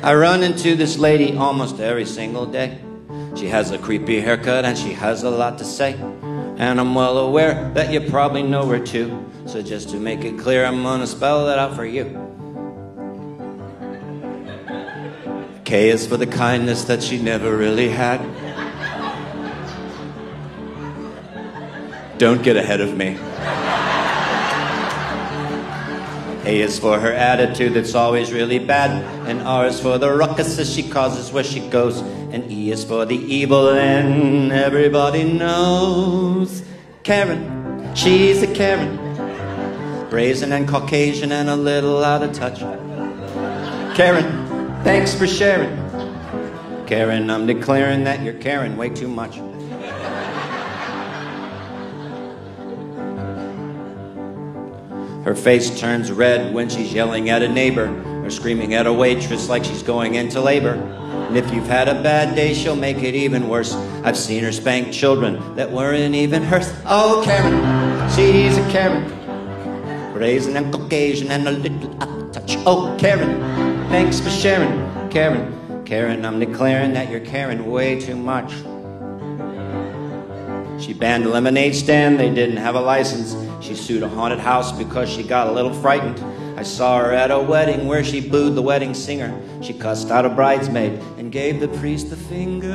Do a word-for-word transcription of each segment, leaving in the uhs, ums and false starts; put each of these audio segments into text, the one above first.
I run into this lady almost every single day. She has a creepy haircut and she has a lot to say. And I'm well aware that you probably know her too. So just to make it clear, I'm gonna spell that out for you. K is for the kindness that she never really had. Don't get ahead of me. A is for her attitude that's always really bad. And R is for the ruckuses she causes where she goes. And E is for the evil and everybody knows. Karen, she's a Karen. Brazen and Caucasian and a little out of touch. Karen, thanks for sharing. Karen, I'm declaring that you're caring way too much. Her face turns red when she's yelling at a neighbor or screaming at a waitress like she's going into labor. And if you've had a bad day, she'll make it even worse. I've seen her spank children that weren't even hers. Oh, Karen, she's a Karen. Brazen and Caucasian and a little out of touch. Oh, Karen, thanks for sharing. Karen, Karen, I'm declaring that you're caring way too much. She banned a lemonade stand, they didn't have a license. She sued a haunted house because she got a little frightened. I saw her at a wedding where she booed the wedding singer. She cussed out a bridesmaid and gave the priest the finger.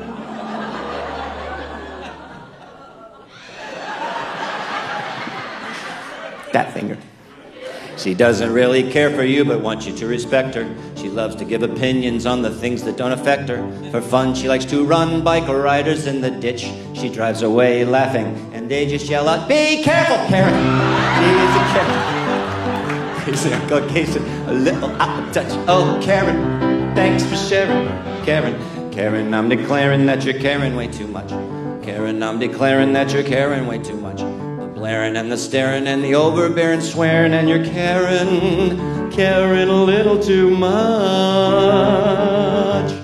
That finger. She doesn't really care for you but wants you to respect her. She loves to give opinions on the things that don't affect her. For fun, she likes to run bike riders in the ditch. She drives away laughing and they just yell out, "Be careful, Karen!" She's a Karen. She's a Caucasian, a little out of touch. Oh, Karen, thanks for sharing. Karen, Karen, I'm declaring that you're caring way too much. Karen, I'm declaring that you're caring way too much. Blaring and the staring and the overbearing swearing, and you're caring, caring a little too much.